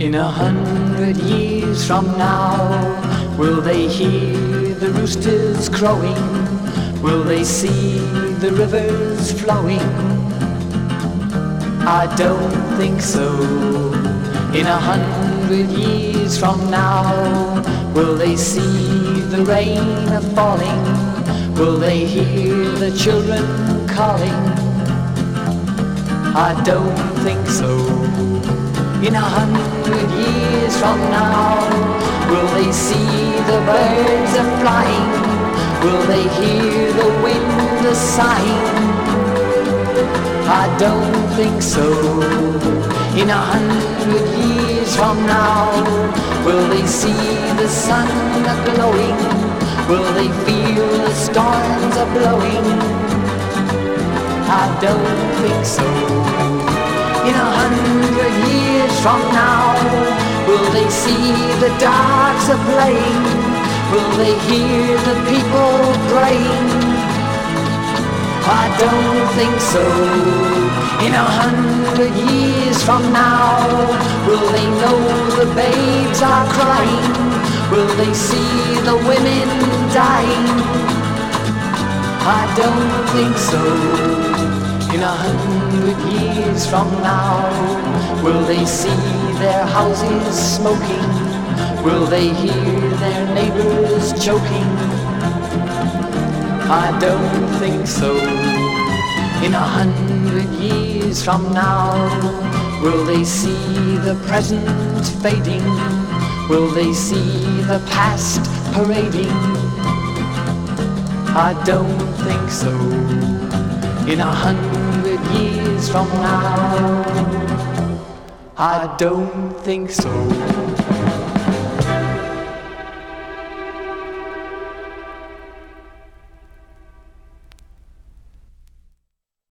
In 100 years from now, will they hear the roosters crowing? Will they see the rivers flowing? I don't think so. In 100 years from now, will they see the rain falling? Will they hear the children calling? I don't think so. In 100 years from now, will they see the birds flying? Will they hear the wind sighing? I don't think so. In 100 years from now, will they see the sun glowing? Will they feel the storms blowing? I don't think so. In 100 years from now, will they see the dogs playing? Will they hear the people praying? I don't think so. In 100 years from now, will they know the babes are crying? Will they see the women dying? I don't think so. In 100 years from now, will they see their houses smoking? Will they hear their neighbors choking? I don't think so. In 100 years from now, will they see the present fading? Will they see the past parading? I don't think so. In 100 years from now, I don't think so.